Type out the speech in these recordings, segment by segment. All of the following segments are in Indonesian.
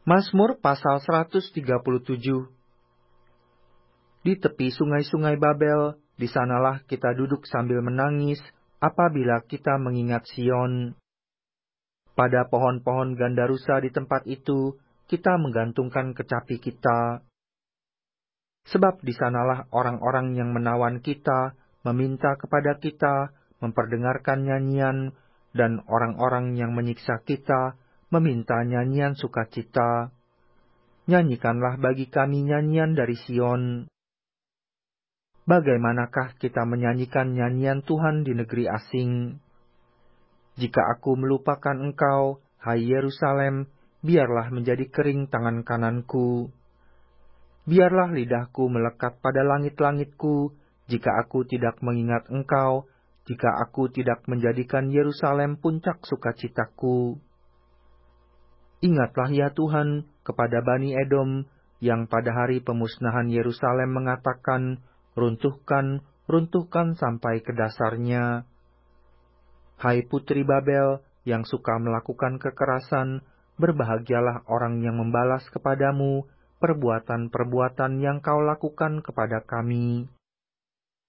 Mazmur pasal 137. Di tepi sungai-sungai Babel, di sanalah kita duduk sambil menangis apabila kita mengingat Sion. Pada pohon-pohon gandarusa di tempat itu, kita menggantungkan kecapi kita. Sebab di sanalah orang-orang yang menawan kita, meminta kepada kita, memperdengarkan nyanyian, dan orang-orang yang menyiksa kita, meminta nyanyian sukacita. Nyanyikanlah bagi kami nyanyian dari Sion. Bagaimanakah kita menyanyikan nyanyian Tuhan di negeri asing? Jika aku melupakan engkau, hai Yerusalem, biarlah menjadi kering tangan kananku. Biarlah lidahku melekat pada langit-langitku, jika aku tidak mengingat engkau, jika aku tidak menjadikan Yerusalem puncak sukacitaku. Ingatlah ya Tuhan kepada Bani Edom, yang pada hari pemusnahan Yerusalem mengatakan, runtuhkan, runtuhkan sampai ke dasarnya. Hai putri Babel yang suka melakukan kekerasan, berbahagialah orang yang membalas kepadamu perbuatan-perbuatan yang kau lakukan kepada kami.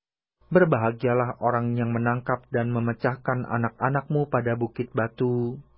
Berbahagialah orang yang menangkap dan memecahkan anak-anakmu pada bukit batu.